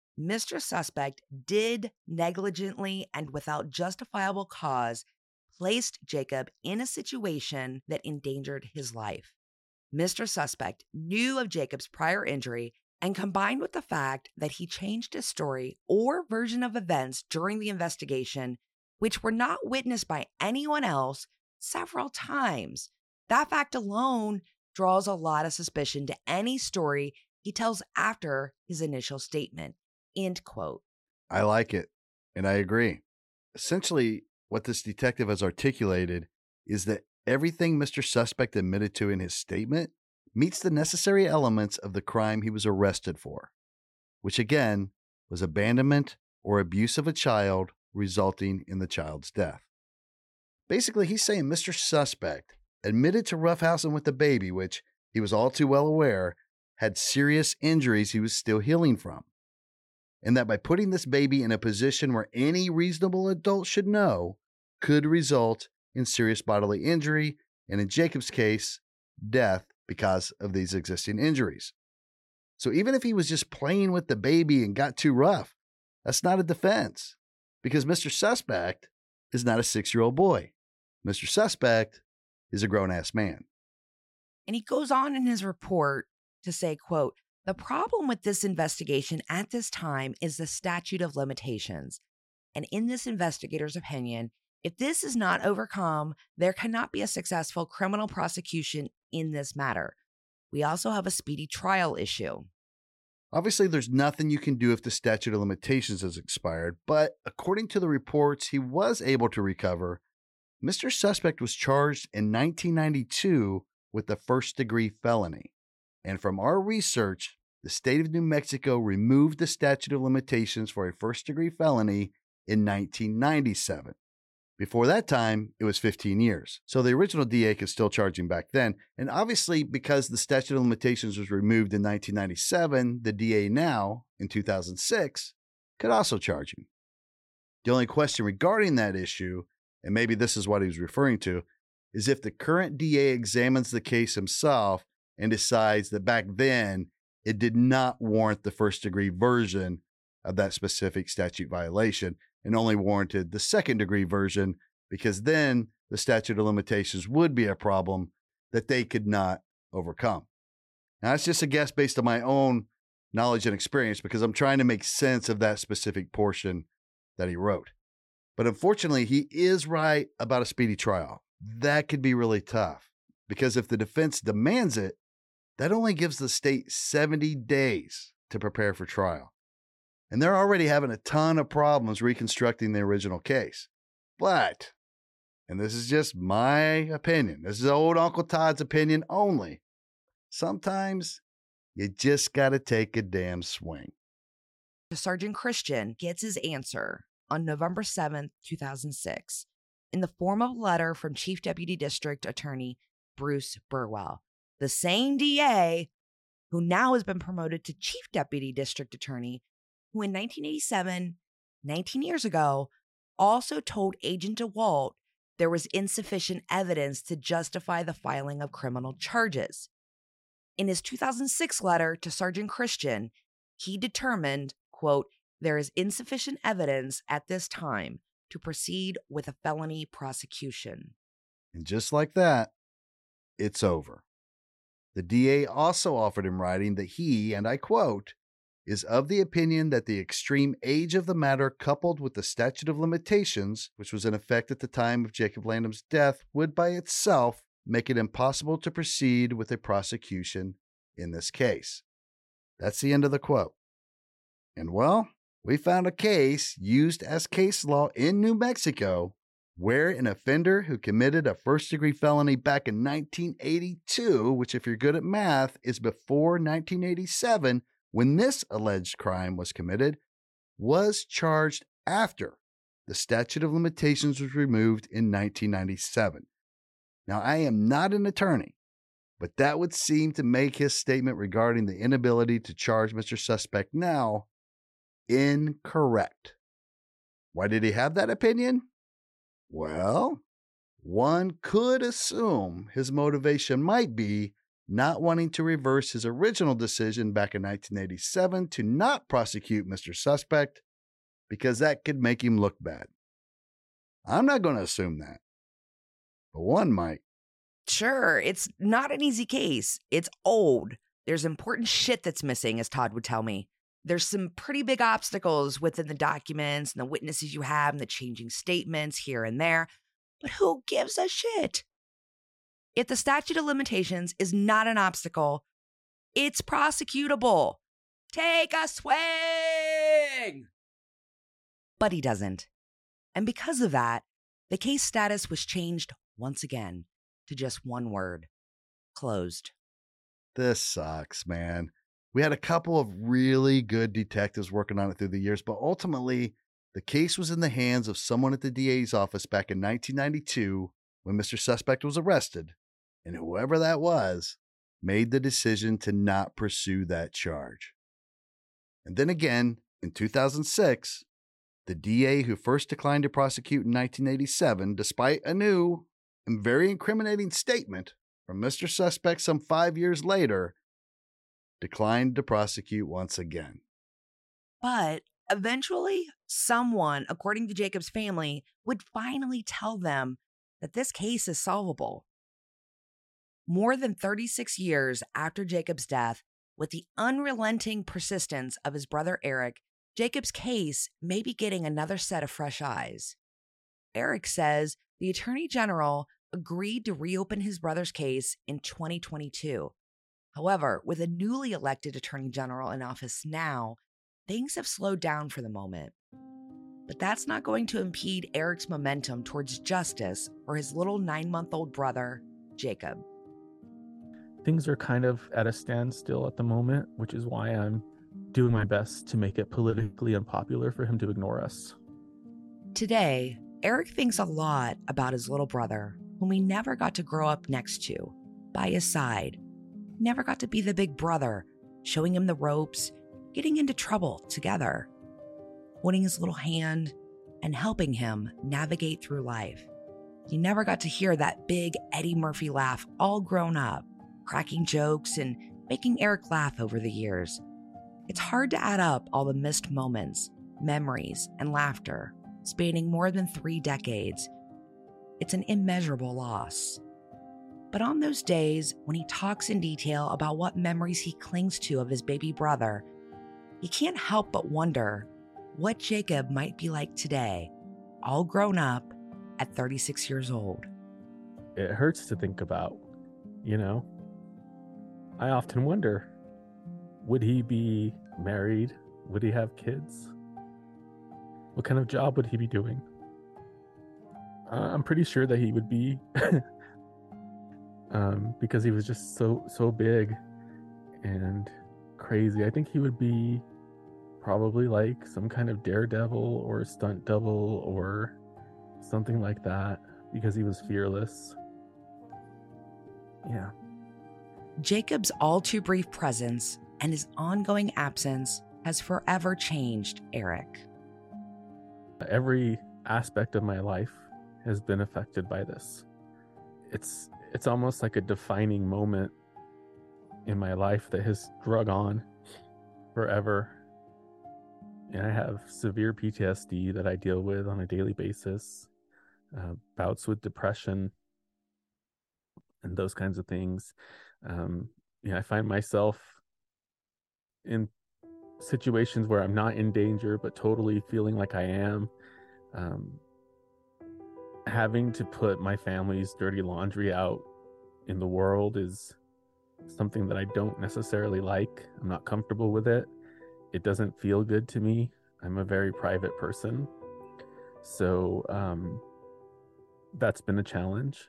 Mr. Suspect did negligently and without justifiable cause placed Jacob in a situation that endangered his life. Mr. Suspect knew of Jacob's prior injury, and combined with the fact that he changed his story or version of events during the investigation, which were not witnessed by anyone else several times, that fact alone draws a lot of suspicion to any story he tells after his initial statement. End quote. I like it, and I agree. Essentially, what this detective has articulated is that everything Mr. Suspect admitted to in his statement meets the necessary elements of the crime he was arrested for, which again was abandonment or abuse of a child resulting in the child's death. Basically, he's saying Mr. Suspect admitted to roughhousing with the baby, which he was all too well aware had serious injuries he was still healing from, and that by putting this baby in a position where any reasonable adult should know could result in serious bodily injury, and in Jacob's case, death because of these existing injuries. So even if he was just playing with the baby and got too rough, that's not a defense, because Mr. Suspect is not a 6-year-old boy. Mr. Suspect is a grown-ass man. And he goes on in his report to say, quote, "The problem with this investigation at this time is the statute of limitations. And in this investigator's opinion, if this is not overcome, there cannot be a successful criminal prosecution in this matter. We also have a speedy trial issue." Obviously, there's nothing you can do if the statute of limitations has expired, but according to the reports he was able to recover, Mr. Suspect was charged in 1992 with a first-degree felony. And from our research, the state of New Mexico removed the statute of limitations for a first-degree felony in 1997. Before that time, it was 15 years. So the original DA could still charge him back then. And obviously, because the statute of limitations was removed in 1997, the DA now, in 2006, could also charge him. The only question regarding that issue, and maybe this is what he was referring to, is if the current DA examines the case himself and decides that back then it did not warrant the first-degree version of that specific statute violation and only warranted the second-degree version, because then the statute of limitations would be a problem that they could not overcome. Now, that's just a guess based on my own knowledge and experience, because I'm trying to make sense of that specific portion that he wrote. But unfortunately, he is right about a speedy trial. That could be really tough, because if the defense demands it, that only gives the state 70 days to prepare for trial. And they're already having a ton of problems reconstructing the original case. But, and this is just my opinion, this is old Uncle Todd's opinion only, sometimes you just got to take a damn swing. Sergeant Christian gets his answer on November 7th, 2006, in the form of a letter from Chief Deputy District Attorney Bruce Burwell, the same DA who now has been promoted to Chief Deputy District Attorney, who in 1987, 19 years ago, also told Agent DeWalt there was insufficient evidence to justify the filing of criminal charges. In his 2006 letter to Sergeant Christian, he determined, quote, "There is insufficient evidence at this time to proceed with a felony prosecution." And just like that, it's over. The DA also offered in writing that he, and I quote, "is of the opinion that the extreme age of the matter coupled with the statute of limitations, which was in effect at the time of Jacob Landum's death, would by itself make it impossible to proceed with a prosecution in this case." That's the end of the quote. And well, we found a case used as case law in New Mexico where an offender who committed a first-degree felony back in 1982, which if you're good at math is before 1987, when this alleged crime was committed, was charged after the statute of limitations was removed in 1997. Now, I am not an attorney, but that would seem to make his statement regarding the inability to charge Mr. Suspect now incorrect. Why did he have that opinion? Well, one could assume his motivation might be not wanting to reverse his original decision back in 1987 to not prosecute Mr. Suspect because that could make him look bad. I'm not going to assume that, but one might. Sure, it's not an easy case. It's old. There's important shit that's missing, as Todd would tell me. There's some pretty big obstacles within the documents and the witnesses you have and the changing statements here and there. But who gives a shit? If the statute of limitations is not an obstacle, it's prosecutable. Take a swing! But he doesn't. And because of that, the case status was changed once again to just one word: closed. This sucks, man. We had a couple of really good detectives working on it through the years, but ultimately, the case was in the hands of someone at the DA's office back in 1992 when Mr. Suspect was arrested, and whoever that was made the decision to not pursue that charge. And then again, in 2006, the DA who first declined to prosecute in 1987, despite a new and very incriminating statement from Mr. Suspect some 5 years later, declined to prosecute once again. But eventually, someone, according to Jacob's family, would finally tell them that this case is solvable. More than 36 years after Jacob's death, with the unrelenting persistence of his brother Eric, Jacob's case may be getting another set of fresh eyes. Eric says the Attorney General agreed to reopen his brother's case in 2022. However, with a newly elected Attorney General in office now, things have slowed down for the moment. But that's not going to impede Eric's momentum towards justice for his little 9-month-old brother, Jacob. Things are kind of at a standstill at the moment, which is why I'm doing my best to make it politically unpopular for him to ignore us. Today, Eric thinks a lot about his little brother, whom he never got to grow up next to, by his side. Never got to be the big brother, showing him the ropes, getting into trouble together, holding his little hand and helping him navigate through life. He never got to hear that big Eddie Murphy laugh all grown up, cracking jokes and making Eric laugh over the years. It's hard to add up all the missed moments, memories, and laughter spanning more than 3 decades. It's an immeasurable loss. But on those days when he talks in detail about what memories he clings to of his baby brother, he can't help but wonder what Jacob might be like today, all grown up at 36 years old. It hurts to think about, you know? I often wonder, would he be married? Would he have kids? What kind of job would he be doing? I'm pretty sure that he would be because he was just so big and crazy. I think he would be probably like some kind of daredevil or stunt double or something like that because he was fearless. Yeah. Jacob's all too brief presence and his ongoing absence has forever changed Eric. Every aspect of my life has been affected by this. It's almost like a defining moment in my life that has drug on forever. And I have severe PTSD that I deal with on a daily basis, bouts with depression and those kinds of things. I find myself in situations where I'm not in danger, but totally feeling like I am. Having to put my family's dirty laundry out in the world is something that I don't necessarily like. I'm not comfortable with it. It doesn't feel good to me. I'm a very private person. So that's been a challenge.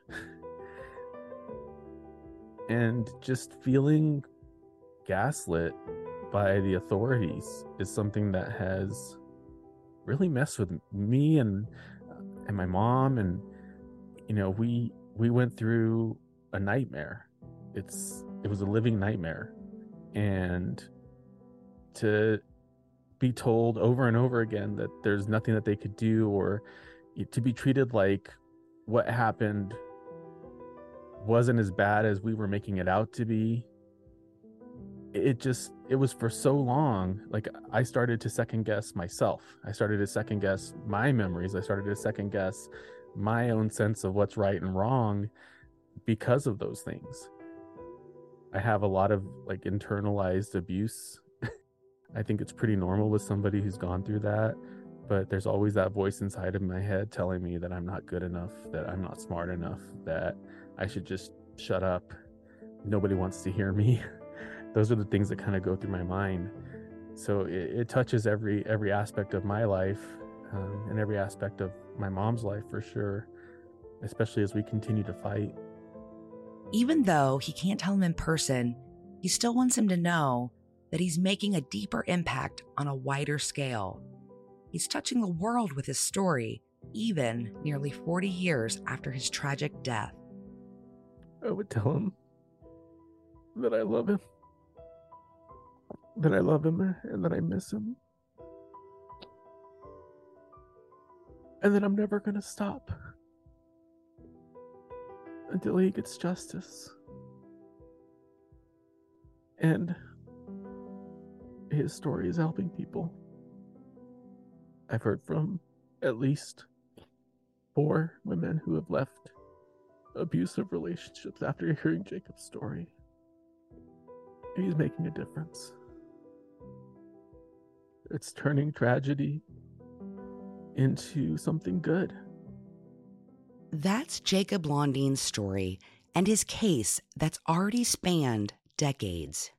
And just feeling gaslit by the authorities is something that has really messed with me and my mom. And we went through a nightmare. It was a living nightmare. And to be told over and over again that there's nothing that they could do, or to be treated like what happened wasn't as bad as we were making it out to be. It was for so long. Like, I started to second guess myself. I started to second guess my memories. I started to second guess my own sense of what's right and wrong because of those things. I have a lot of like internalized abuse. I think it's pretty normal with somebody who's gone through that, but there's always that voice inside of my head telling me that I'm not good enough, that I'm not smart enough, that I should just shut up. Nobody wants to hear me. Those are the things that kind of go through my mind. So it touches every aspect of my life, and every aspect of my mom's life for sure, especially as we continue to fight. Even though he can't tell him in person, he still wants him to know that he's making a deeper impact on a wider scale. He's touching the world with his story, even nearly 40 years after his tragic death. I would tell him that I love him. That I love him and that I miss him. And that I'm never going to stop until he gets justice. And his story is helping people. I've heard from at least 4 women who have left abusive relationships after hearing Jacob's story. He's making a difference. It's turning tragedy into something good. That's Jacob Londin's story and his case that's already spanned decades.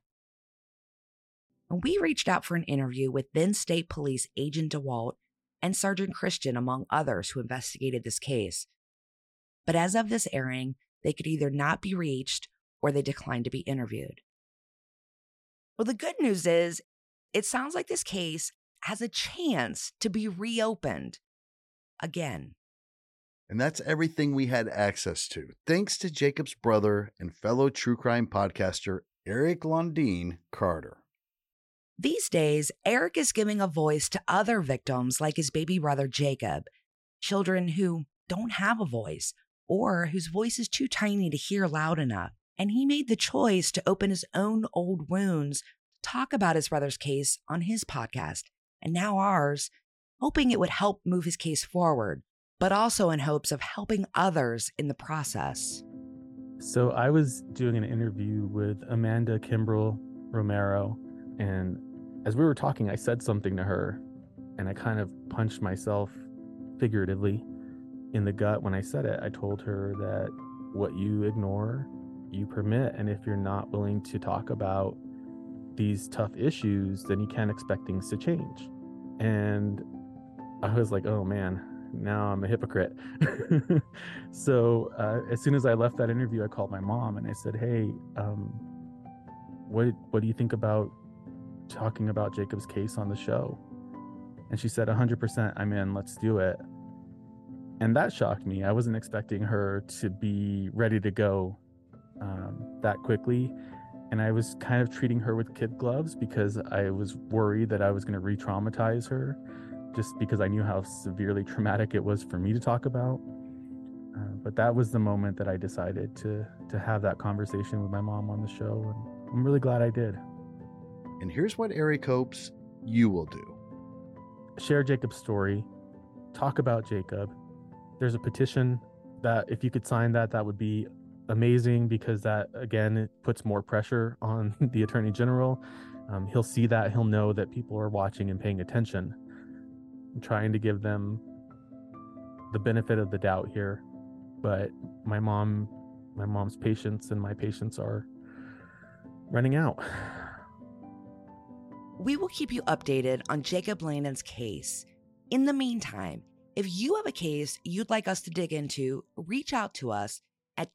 We reached out for an interview with then State Police Agent DeWalt and Sergeant Christian, among others who investigated this case. But as of this airing, they could either not be reached or they declined to be interviewed. Well, the good news is, it sounds like this case has a chance to be reopened again. And that's everything we had access to. Thanks to Jacob's brother and fellow true crime podcaster, Eric Londin Carter. These days, Eric is giving a voice to other victims like his baby brother Jacob, children who don't have a voice or whose voice is too tiny to hear loud enough. And he made the choice to open his own old wounds, talk about his brother's case on his podcast, and now ours, hoping it would help move his case forward, but also in hopes of helping others in the process. So I was doing an interview with Amanda Kimbrell Romero, and as we were talking, I said something to her, and I kind of punched myself figuratively in the gut when I said it. I told her that what you ignore, you permit, and if you're not willing to talk about these tough issues, then you can't expect things to change. And I was like, oh man, now I'm a hypocrite. So as soon as I left that interview, I called my mom and I said, hey, what do you think about talking about Jacob's case on the show? And she said, 100%, I'm in, let's do it. And that shocked me. I wasn't expecting her to be ready to go that quickly. And I was kind of treating her with kid gloves because I was worried that I was going to re-traumatize her, just because I knew how severely traumatic it was for me to talk about. But that was the moment that I decided to have that conversation with my mom on the show. And I'm really glad I did. And here's what Eric hopes you will do. Share Jacob's story. Talk about Jacob. There's a petition that if you could sign that would be amazing, because that, again, it puts more pressure on the Attorney General. He'll see that. He'll know that people are watching and paying attention. I'm trying to give them the benefit of the doubt here. But my mom's patience and my patience are running out. We will keep you updated on Jacob Londin's case. In the meantime, if you have a case you'd like us to dig into, reach out to us at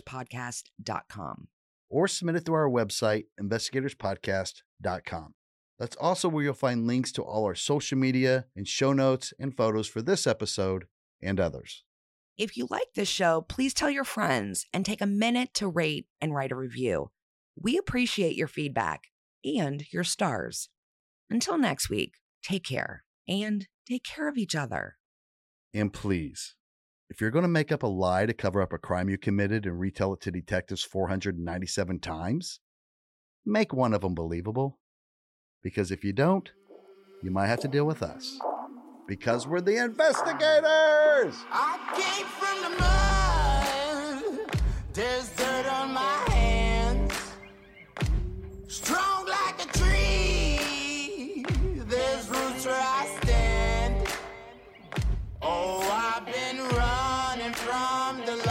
team@investigatorspodcast.com. Or submit it through our website, investigatorspodcast.com. That's also where you'll find links to all our social media and show notes and photos for this episode and others. If you like this show, please tell your friends and take a minute to rate and write a review. We appreciate your feedback and your stars. Until next week, take care and take care of each other. And please, if you're going to make up a lie to cover up a crime you committed and retell it to detectives 497 times, make one of them believable. Because if you don't, you might have to deal with us. Because we're the investigators! I came from the mud. There's dirt on my hands. Strong like a tree. There's roots where I stand. Oh, I've been running from the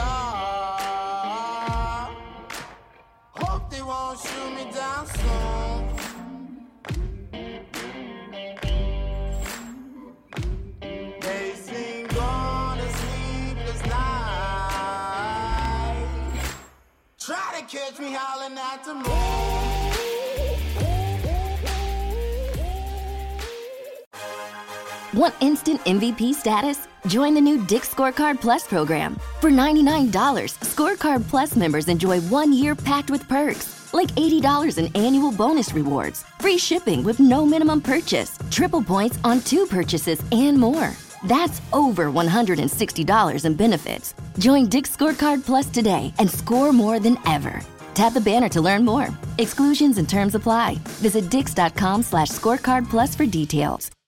law. Hope they won't shoot me down soon. They sing on a sleepless night. Try to catch me howling at the moon. Want instant MVP status? Join the new Dick's Scorecard Plus program. For $99, Scorecard Plus members enjoy 1 year packed with perks, like $80 in annual bonus rewards, free shipping with no minimum purchase, triple points on 2 purchases, and more. That's over $160 in benefits. Join Dick's Scorecard Plus today and score more than ever. Tap the banner to learn more. Exclusions and terms apply. Visit dix.com/scorecard plus for details.